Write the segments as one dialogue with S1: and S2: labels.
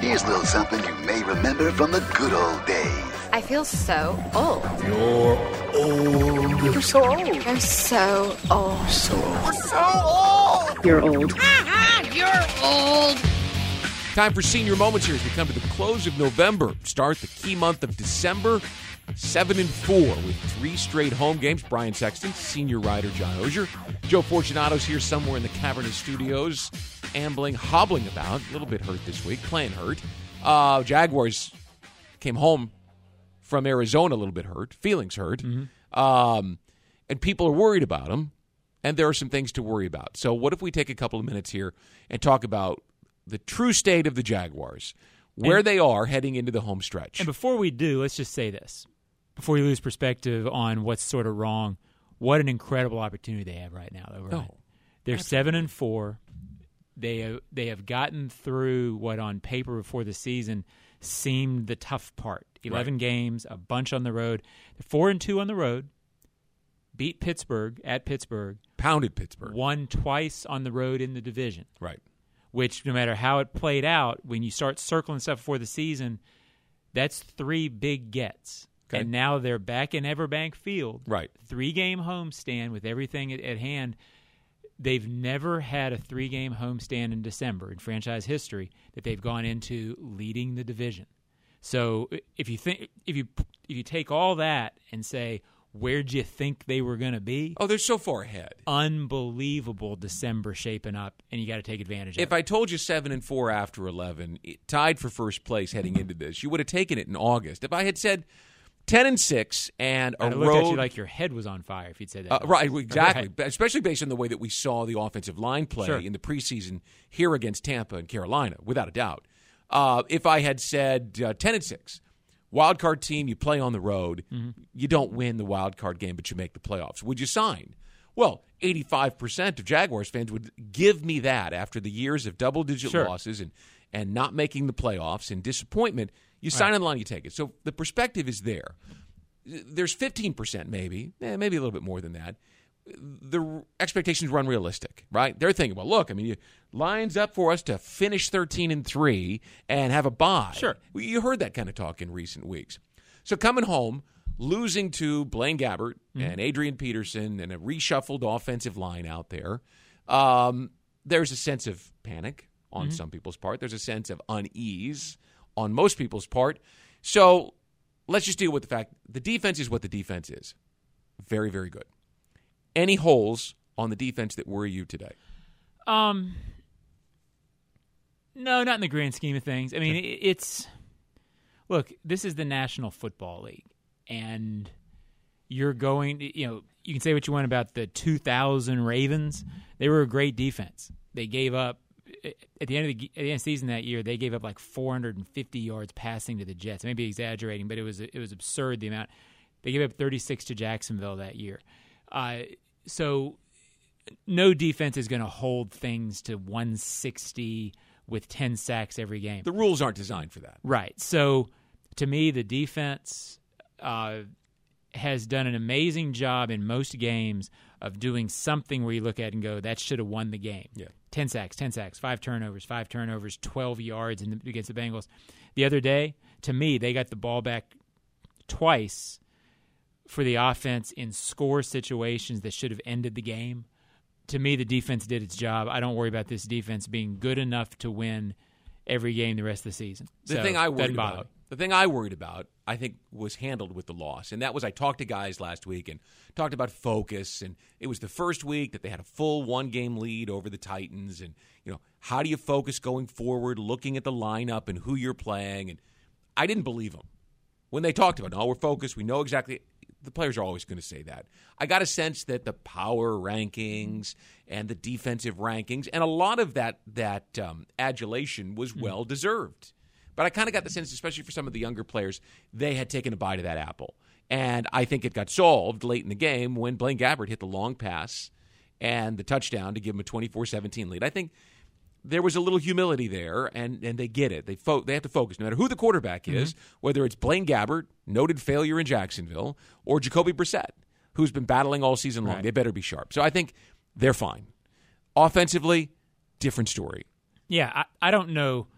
S1: Here's a little something you may remember from the good old days.
S2: I feel so old.
S3: You're old.
S1: You're so old.
S2: You're so old.
S1: So old.
S3: We're so old.
S4: You're old.
S5: You're old.
S6: Time for Senior Moments here as we come to the close of November. Start the key month of December, 7-4 with 3 straight home games. Brian Sexton, senior writer John Ogier. Joe Fortunato's here somewhere in the cavernous studios, ambling, hobbling about. A little bit hurt this week, playing hurt. Jaguars came home from Arizona a little bit hurt, feelings hurt. And people are worried about him, and there are some things to worry about. So what if we take a couple of minutes here and talk about the true state of the Jaguars, where they are heading into the home stretch?
S7: And before we do, let's just say this. Before we lose perspective on what's sort of wrong, what an incredible opportunity they have right now, though, right? They're 7-4. They have gotten through what on paper before the season seemed the tough part. 11 games, a bunch on the road. They're 4-2 on the road. Beat Pittsburgh at Pittsburgh.
S6: Pounded Pittsburgh.
S7: Won twice on the road in the division.
S6: Right.
S7: Which, no matter how it played out, when you start circling stuff before the season, that's 3 big gets.
S6: Okay.
S7: And now they're back in Everbank Field.
S6: Right.
S7: 3-game homestand with everything at hand. They've never had a 3-game homestand in December in franchise history that they've gone into leading the division. So if you take all that and say, where'd you think they were going to be?
S6: Oh, they're so far ahead.
S7: Unbelievable December shaping up, and you got to take advantage of it.
S6: If I told you 7-4 after 11, tied for first place heading into this, you would have taken it in August. If I had said 10-6 and a
S7: I
S6: road,
S7: looked at you like your head was on fire if you'd said that.
S6: right, exactly.
S7: Right.
S6: Especially based on the way that we saw the offensive line play in the preseason here against Tampa and Carolina, without a doubt. If I had said 10-6, wild card team, you play on the road, you don't win the wild card game, but you make the playoffs. Would you sign? Well, 85% of Jaguars fans would give me that after the years of double-digit losses and not making the playoffs and disappointment. You sign on the line, you take it. So the perspective is there. There's 15% maybe a little bit more than that. The expectations run realistic, right? They're thinking, well, look, I mean, lines up for us to finish 13-3 and have a bye.
S7: Sure.
S6: You heard that kind of talk in recent weeks. So coming home, losing to Blaine Gabbert and Adrian Peterson and a reshuffled offensive line out there, there's a sense of panic on some people's part. There's a sense of unease on most people's part. So let's just deal with the fact the defense is what the defense is. Very, very good. Any holes on the defense that worry you today?
S7: No, not in the grand scheme of things. I mean, look, this is the National Football League, and you're going, you can say what you want about the 2000 Ravens. They were a great defense. They gave up, at the end of the season that year, they gave up like 450 yards passing to the Jets. I may be exaggerating, but it was absurd, the amount. They gave up 36 to Jacksonville that year. So no defense is going to hold things to 160 with 10 sacks every game.
S6: The rules aren't designed for that.
S7: Right. So to me, the defense has done an amazing job in most games of doing something where you look at it and go, that should have won the game.
S6: Yeah.
S7: 10 sacks, 5 turnovers, 12 yards against the Bengals. The other day, to me, they got the ball back twice for the offense in score situations that should have ended the game. To me, the defense did its job. I don't worry about this defense being good enough to win every game the rest of the season.
S6: The thing I worried about, I think, was handled with the loss. And that was, I talked to guys last week and talked about focus. And it was the first week that they had a full 1-game lead over the Titans. And, how do you focus going forward, looking at the lineup and who you're playing? And I didn't believe them. When they talked about, we're focused, we know exactly. The players are always going to say that. I got a sense that the power rankings and the defensive rankings and a lot of that adulation was well-deserved. But I kind of got the sense, especially for some of the younger players, they had taken a bite of that apple. And I think it got solved late in the game when Blaine Gabbert hit the long pass and the touchdown to give him a 24-17 lead. I think there was a little humility there, and they get it. They have to focus. No matter who the quarterback is, whether it's Blaine Gabbert, noted failure in Jacksonville, or Jacoby Brissett, who's been battling all season long, they better be sharp. So I think they're fine. Offensively, different story.
S7: Yeah, I don't know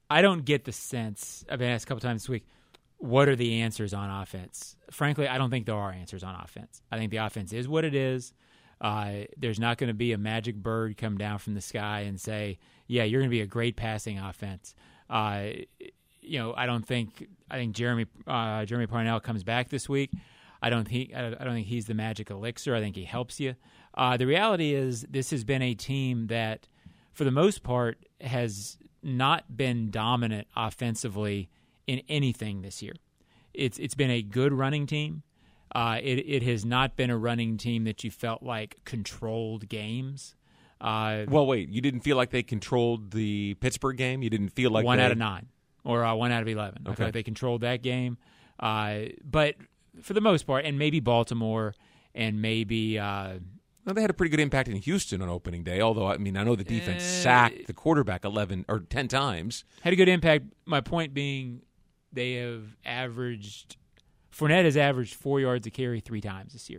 S7: I don't get the sense, I've been asked a couple times this week, what are the answers on offense? Frankly, I don't think there are answers on offense. I think the offense is what it is. There's not going to be a magic bird come down from the sky and say, yeah, you're going to be a great passing offense. I think Jeremy Parnell comes back this week. I don't think he's the magic elixir. I think he helps you. The reality is this has been a team that, for the most part, has not been dominant offensively in anything this year. It's been a good running team. It has not been a running team that you felt like controlled games.
S6: Well, wait, you didn't feel like they controlled the Pittsburgh game? You didn't feel like
S7: 1 out of 9 or 1 out of 11.
S6: Okay.
S7: I feel like they controlled that game. But for the most part, and maybe Baltimore and maybe
S6: Well, they had a pretty good impact in Houston on opening day, although, I mean, I know the defense sacked the quarterback 11 or 10 times.
S7: Had a good impact. My point being they have averaged – Fournette has averaged 4 yards a carry 3 times this year.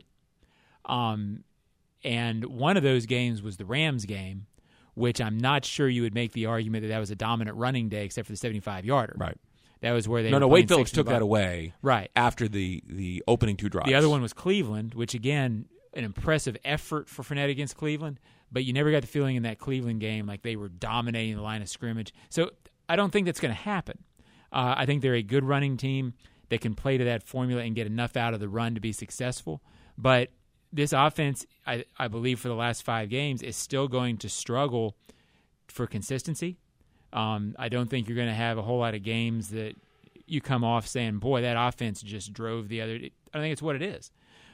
S7: And one of those games was the Rams game, which I'm not sure you would make the argument that was a dominant running day except for the 75-yarder.
S6: Right.
S7: That was where they
S6: No,
S7: were
S6: Wade
S7: playing
S6: Phillips
S7: 6
S6: took
S7: in the
S6: that
S7: box.
S6: away
S7: Right.
S6: after the opening 2 drives.
S7: The other one was Cleveland, which, again, an impressive effort for Fournette against Cleveland, but you never got the feeling in that Cleveland game like they were dominating the line of scrimmage. So I don't think that's going to happen. I think they're a good running team that can play to that formula and get enough out of the run to be successful. But this offense, I believe, for the last 5 games is still going to struggle for consistency. I don't think you're going to have a whole lot of games that you come off saying, boy, that offense just drove the other. I don't think it's what it is.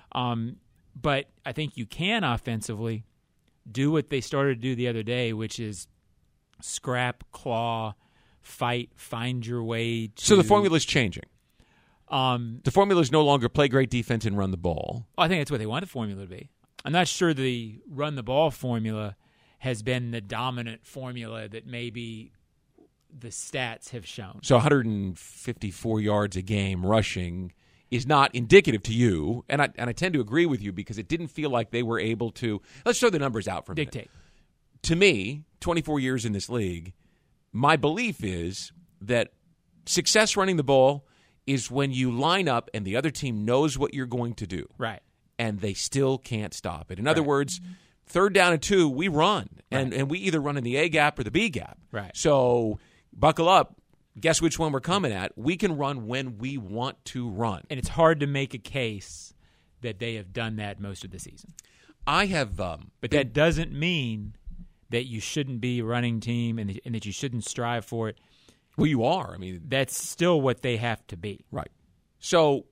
S7: But I think you can offensively do what they started to do the other day, which is scrap, claw, fight, find your way to.
S6: So the formula is changing. The formula is no longer play great defense and run the ball.
S7: I think that's what they want the formula to be. I'm not sure the run the ball formula has been the dominant formula that maybe the stats have shown.
S6: So 154 yards a game rushing is not indicative to you, and I tend to agree with you because it didn't feel like they were able to. Let's throw the numbers out for a minute.
S7: Dictate.
S6: To me, 24 years in this league, my belief is that success running the ball is when you line up and the other team knows what you're going to do.
S7: Right.
S6: And they still can't stop it. In other words, 3rd down and 2, we run.
S7: Right.
S6: And we either run in the A gap or the B gap.
S7: Right.
S6: So buckle up. Guess which one we're coming at. We can run when we want to run.
S7: And it's hard to make a case that they have done that most of the season.
S6: I have
S7: But that doesn't mean that you shouldn't be a running team and that you shouldn't strive for it.
S6: Well, you are. I mean,
S7: That's still what they have to be.
S6: right. So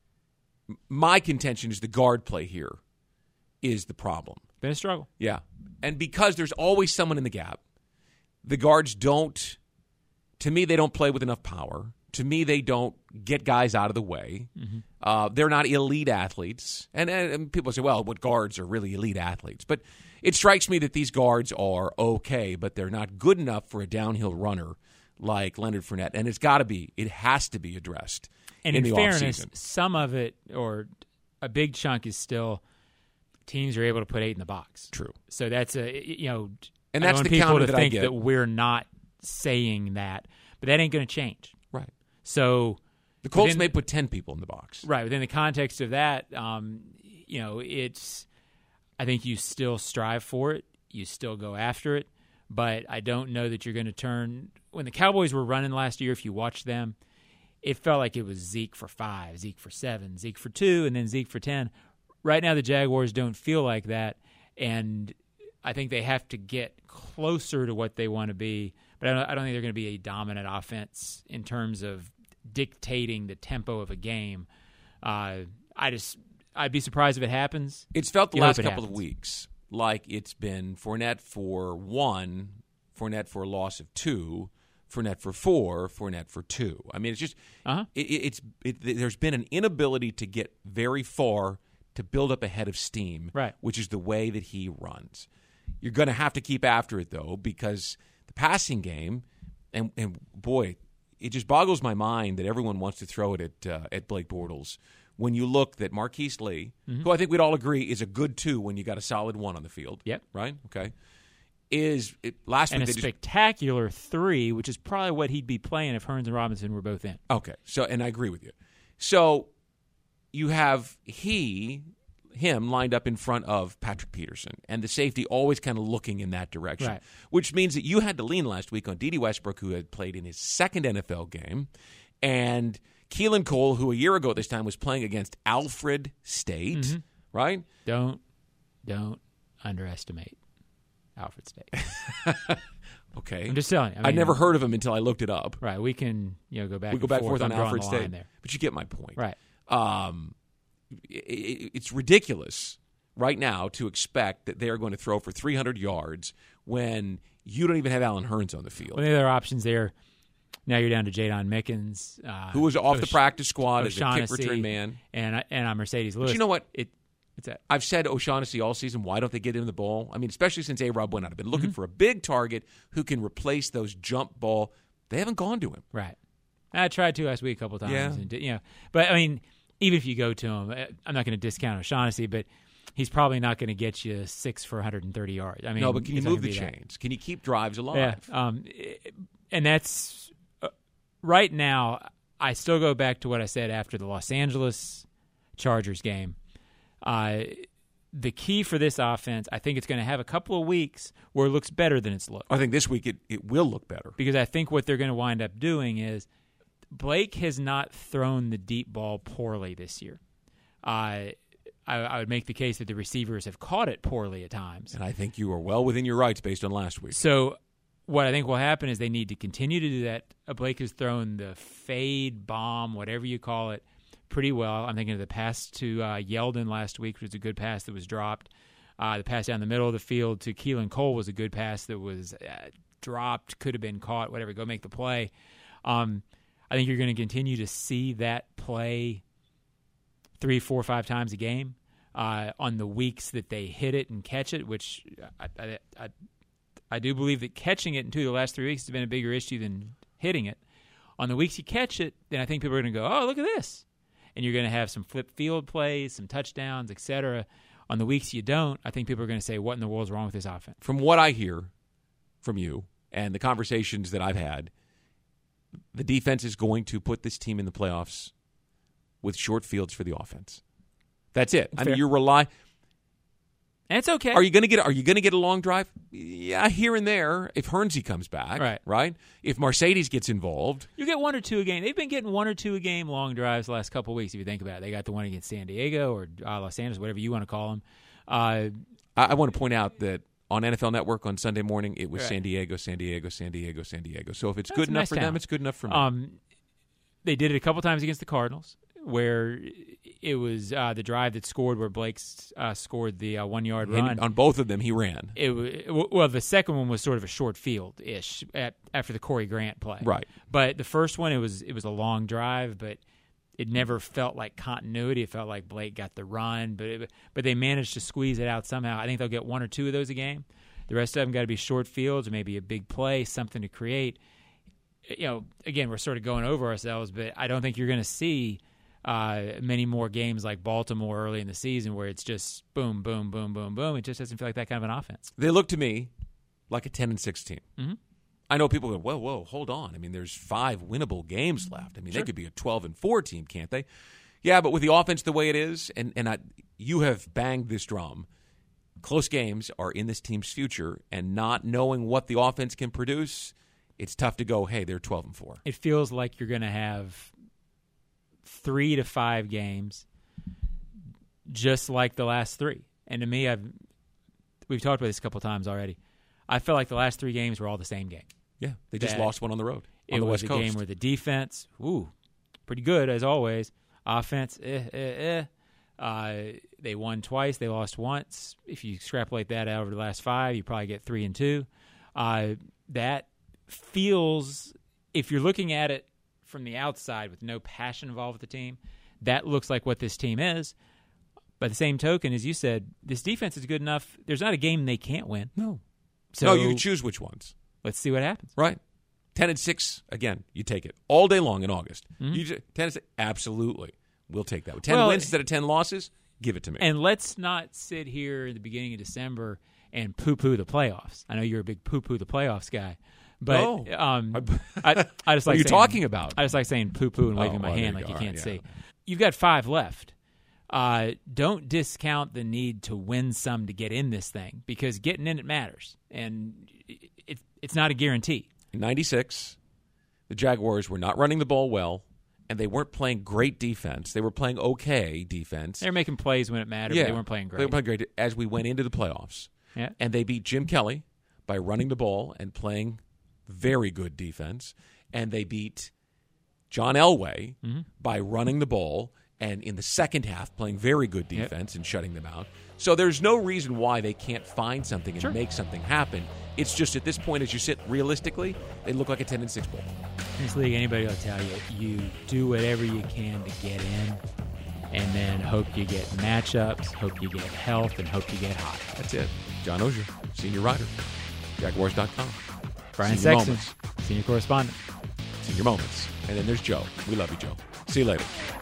S6: my contention is the guard play here is the problem.
S7: Been a struggle.
S6: Yeah. And because there's always someone in the gap, the guards don't, to me, they don't play with enough power. To me, they don't get guys out of the way. Mm-hmm. They're not elite athletes. And people say, well, what guards are really elite athletes? But it strikes me that these guards are okay, but they're not good enough for a downhill runner like Leonard Fournette. And it has to be addressed
S7: And
S6: in
S7: in
S6: the
S7: fairness,
S6: offseason.
S7: some of it, or a big chunk, is still teams are able to put 8 in the box.
S6: True.
S7: So that's
S6: And
S7: I
S6: that's
S7: want
S6: the
S7: people
S6: counter
S7: to
S6: that I
S7: think
S6: get.
S7: that we're not saying that, but that ain't going to change.
S6: Right.
S7: So
S6: The Colts
S7: within-
S6: may put 10 people in the box.
S7: right within the context of that, it's. I think you still strive for it. You still go after it, but I don't know that you're going to turn. When the Cowboys were running last year, if you watched them, it felt like it was Zeke for 5, Zeke for 7, Zeke for 2, and then Zeke for 10. Right now, the Jaguars don't feel like that, and I think they have to get closer to what they want to be. But I don't think they're going to be a dominant offense in terms of dictating the tempo of a game. I'd be surprised if it happens.
S6: It's felt the
S7: You
S6: last
S7: hope it
S6: couple of
S7: happens.
S6: weeks like it's been Fournette for 1, Fournette for a loss of 2, Fournette for 4, Fournette for 2. I mean, it's just there's been an inability to get very far to build up a head of steam,
S7: Right.
S6: which is the way that he runs. You're going to have to keep after it, though, because the passing game, and boy, it just boggles my mind that everyone wants to throw it at Blake Bortles. When you look that Marquise Lee, who I think we'd all agree is a good 2 when you got a solid 1 on the field.
S7: Yep.
S6: Right? Okay. last
S7: and
S6: week
S7: a spectacular 3, which is probably what he'd be playing if Hearns and Robinson were both in.
S6: Okay, so and I agree with you. So you have him lined up in front of Patrick Peterson, and the safety always kind of looking in that direction,
S7: Right.
S6: which means that you had to lean last week on Dede Westbrook, who had played in his second NFL game, and Keelan Cole, who a year ago at this time was playing against Alfred State, right?
S7: Don't underestimate Alfred State.
S6: Okay.
S7: I'm just telling you.
S6: I'd never heard of him until I looked it up.
S7: Right. We can go back.
S6: We go back and forth on
S7: I'm drawing
S6: Alfred
S7: the line
S6: State.
S7: there.
S6: But you get my point.
S7: Right.
S6: It's ridiculous right now to expect that they're going to throw for 300 yards when you don't even have Allen Hurns on the field.
S7: Well, the other options there, now you're down to Jadon Mickens.
S6: Who was off the practice squad as a kick
S7: O'Shaughnessy,
S6: return man.
S7: And Mercedes Lewis.
S6: But you know what?
S7: What's that?
S6: I've said O'Shaughnessy all season, why don't they get him the ball? I mean, especially since A-Rob went out. I've been looking for a big target who can replace those jump ball. They haven't gone to him.
S7: Right. I tried to last week a couple times.
S6: Yeah.
S7: And, but, I mean, even if you go to him, I'm not going to discount O'Shaughnessy, but he's probably not going to get you 6 for 130 yards. I mean,
S6: No, but can you
S7: it's not
S6: move
S7: gonna
S6: the
S7: be that.
S6: chains? Can you keep drives alive?
S7: Yeah. And that's right now, I still go back to what I said after the Los Angeles Chargers game. The key for this offense, I think it's going to have a couple of weeks where it looks better than it's looked.
S6: I think this week it will look better.
S7: Because I think what they're going to wind up doing is Blake has not thrown the deep ball poorly this year. I would make the case that the receivers have caught it poorly at times.
S6: And I think you are well within your rights based on last week.
S7: So what I think will happen is they need to continue to do that. Blake has thrown the fade, bomb, whatever you call it, pretty well. I'm thinking of the pass to Yeldon last week, which was a good pass that was dropped. The pass down the middle of the field to Keelan Cole was a good pass that was dropped, could have been caught, whatever. Go make the play. I think you're going to continue to see that play 3, 4, 5 times a game on the weeks that they hit it and catch it, which I do believe that catching it in 2 of the last 3 weeks has been a bigger issue than hitting it. On the weeks you catch it, then I think people are going to go, oh, look at this. And you're going to have some flip field plays, some touchdowns, etc. On the weeks you don't, I think people are going to say, what in the world is wrong with this offense?
S6: From what I hear from you and the conversations that I've had, the defense is going to put this team in the playoffs with short fields for the offense. That's it.
S7: Fair.
S6: I mean, you rely.
S7: And it's okay.
S6: Are you going to get a long drive? Yeah, here and there. If Hernsey comes back, right? If Mercedes gets involved,
S7: you get 1 or 2 a game. They've been getting 1 or 2 a game long drives the last couple of weeks. If you think about it, they got the one against San Diego or Los Angeles, whatever you want to call them.
S6: I want to point out that on NFL Network on Sunday morning, it was San Diego, San Diego, San Diego, San Diego. So if it's good enough for them, it's good enough for me.
S7: They did it a couple times against the Cardinals, where it was the drive that scored where Blake scored the 1 yard run.
S6: And on both of them, he ran.
S7: Well, the second one was sort of a short field-ish after the Corey Grant play.
S6: Right.
S7: But the first one, it was a long drive, but it never felt like continuity. It felt like Blake got the run, but they managed to squeeze it out somehow. I think they'll get 1 or 2 of those a game. The rest of them got to be short fields or maybe a big play, something to create. Again, we're sort of going over ourselves, but I don't think you're going to see many more games like Baltimore early in the season where it's just boom, boom, boom, boom, boom. It just doesn't feel like that kind of an offense.
S6: They look to me like a 10-6 team.
S7: Mm-hmm.
S6: I know people go, whoa, hold on. I mean, there's 5 winnable games left. I mean, They could be a 12-4 team, can't they? Yeah, but with the offense the way it is, and you have banged this drum, close games are in this team's future, and not knowing what the offense can produce, it's tough to go, hey, they're 12-4.
S7: It feels like you're going to have 3 to 5 games just like the last 3. And to me, we've talked about this a couple times already. I felt like the last 3 games were all the same game.
S6: Yeah, they just lost one on the road on the West Coast.
S7: It was a game where the defense, pretty good as always. Offense, They won twice. They lost once. If you extrapolate that out over the last 5, you probably get 3 and 2. That feels, if you're looking at it from the outside with no passion involved with the team, that looks like what this team is. By the same token, as you said, this defense is good enough. There's not a game they can't win.
S6: No.
S7: So
S6: you choose which ones.
S7: Let's see what happens.
S6: Right. 10-6, again, you take it all day long in August.
S7: Mm-hmm.
S6: 10-6, absolutely. We'll take that. 10 wins instead of 10 losses, give it to me.
S7: And let's not sit here at the beginning of December and poo-poo the playoffs. I know you're a big poo-poo the playoffs guy, but
S6: No.
S7: I just like
S6: What are you
S7: saying,
S6: talking about?
S7: I just like saying poo-poo and waving my
S6: well, there
S7: hand
S6: you
S7: like you
S6: go.
S7: can't
S6: Yeah.
S7: see. You've got 5 left. Don't discount the need to win some to get in this thing, because getting in it matters, and it's not a guarantee.
S6: In 96, the Jaguars were not running the ball well, and they weren't playing great defense. They were playing okay defense.
S7: They're making plays when it mattered, but they weren't playing great.
S6: They were playing great as we went into the playoffs.
S7: Yeah.
S6: And they beat Jim Kelly by running the ball and playing very good defense. And they beat John Elway by running the ball and in the second half playing very good defense and shutting them out. So there's no reason why they can't find something and make something happen. It's just at this point, as you sit realistically, they look like a 10-6 bowl.
S7: In this league, anybody will tell you, you do whatever you can to get in, and then hope you get matchups, hope you get health, and hope you get hot.
S6: That's it. John Ogier, senior writer, Jaguars.com.
S7: Brian
S6: Senior
S7: Sexton,
S6: moments.
S7: senior correspondent.
S6: Senior moments. And then there's Joe. We love you, Joe. See you later.